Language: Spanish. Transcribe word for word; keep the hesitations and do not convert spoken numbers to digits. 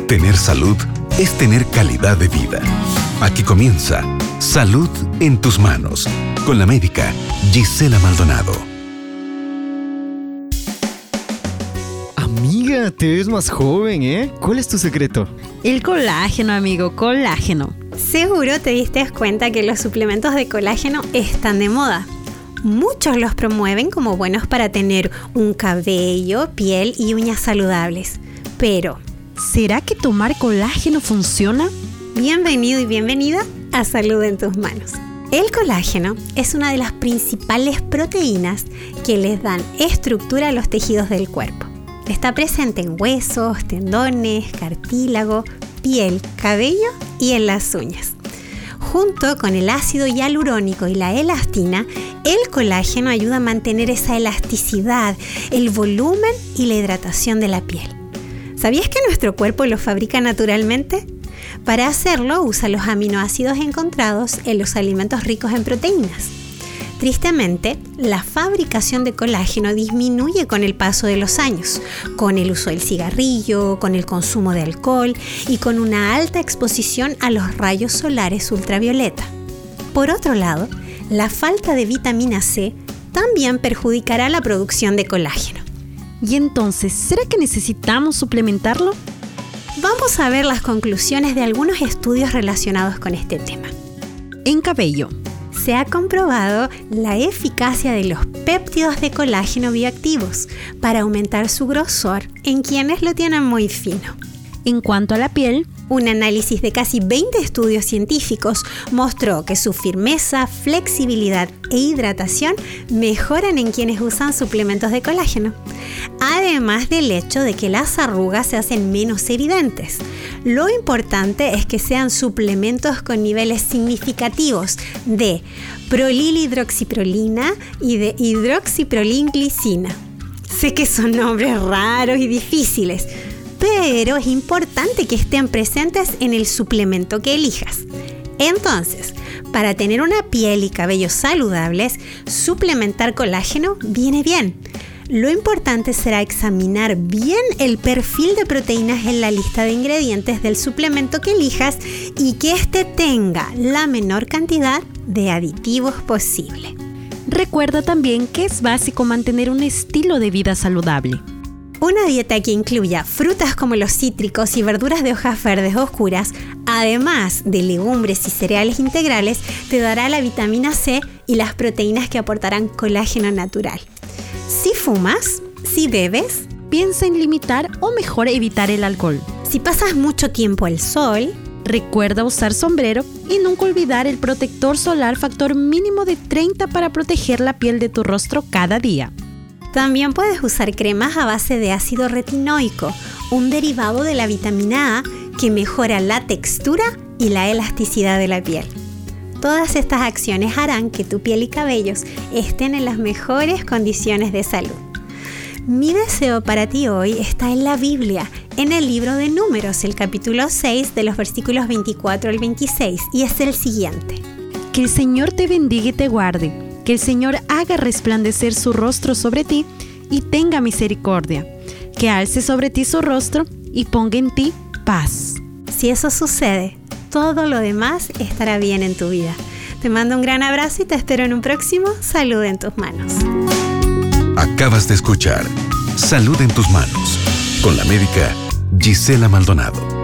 Tener salud es tener calidad de vida. Aquí comienza Salud en tus manos, con la médica Gisela Maldonado. Amiga, te ves más joven, ¿eh? ¿Cuál es tu secreto? El colágeno, amigo, colágeno. Seguro te diste cuenta que los suplementos de colágeno están de moda. Muchos los promueven como buenos para tener un cabello, piel y uñas saludables. Pero, ¿será que tomar colágeno funciona? bienvenido y bienvenida a Salud en tus manos. El colágeno es una de las principales proteínas que les dan estructura a los tejidos del cuerpo. Está presente en huesos, tendones, cartílago, piel, cabello y en las uñas. Junto con el ácido hialurónico y la elastina, el colágeno ayuda a mantener esa elasticidad, el volumen y la hidratación de la piel. ¿Sabías que nuestro cuerpo lo fabrica naturalmente? Para hacerlo, usa los aminoácidos encontrados en los alimentos ricos en proteínas. Tristemente, la fabricación de colágeno disminuye con el paso de los años, con el uso del cigarrillo, con el consumo de alcohol y con una alta exposición a los rayos solares ultravioleta. Por otro lado, la falta de vitamina C también perjudicará la producción de colágeno. Y entonces, ¿será que necesitamos suplementarlo? Vamos a ver las conclusiones de algunos estudios relacionados con este tema. En cabello. Se ha comprobado la eficacia de los péptidos de colágeno bioactivos para aumentar su grosor en quienes lo tienen muy fino. En cuanto a la piel, un análisis de casi veinte estudios científicos mostró que su firmeza, flexibilidad e hidratación mejoran en quienes usan suplementos de colágeno, además del hecho de que las arrugas se hacen menos evidentes. Lo importante es que sean suplementos con niveles significativos de prolilhidroxiprolina y de hidroxiprolinglicina. Sé que son nombres raros y difíciles, pero es importante que estén presentes en el suplemento que elijas. Entonces, para tener una piel y cabello saludables, suplementar colágeno viene bien. Lo importante será examinar bien el perfil de proteínas en la lista de ingredientes del suplemento que elijas y que éste tenga la menor cantidad de aditivos posible. Recuerda también que es básico mantener un estilo de vida saludable. Una dieta que incluya frutas como los cítricos y verduras de hojas verdes oscuras, además de legumbres y cereales integrales, te dará la vitamina C y las proteínas que aportarán colágeno natural. Si fumas, si bebes, piensa en limitar o mejor evitar el alcohol. Si pasas mucho tiempo al sol, recuerda usar sombrero y nunca olvidar el protector solar factor mínimo de treinta para proteger la piel de tu rostro cada día. También puedes usar cremas a base de ácido retinoico, un derivado de la vitamina A que mejora la textura y la elasticidad de la piel. Todas estas acciones harán que tu piel y cabellos estén en las mejores condiciones de salud. Mi deseo para ti hoy está en la Biblia, en el libro de Números, el capítulo seis de los versículos veinticuatro al veintiséis, y es el siguiente. Que el Señor te bendiga y te guarde. Que el Señor haga resplandecer su rostro sobre ti y tenga misericordia. Que alce sobre ti su rostro y ponga en ti paz. Si eso sucede, todo lo demás estará bien en tu vida. Te mando un gran abrazo y te espero en un próximo Salud en tus manos. Acabas de escuchar Salud en tus manos, con la médica Gisela Maldonado.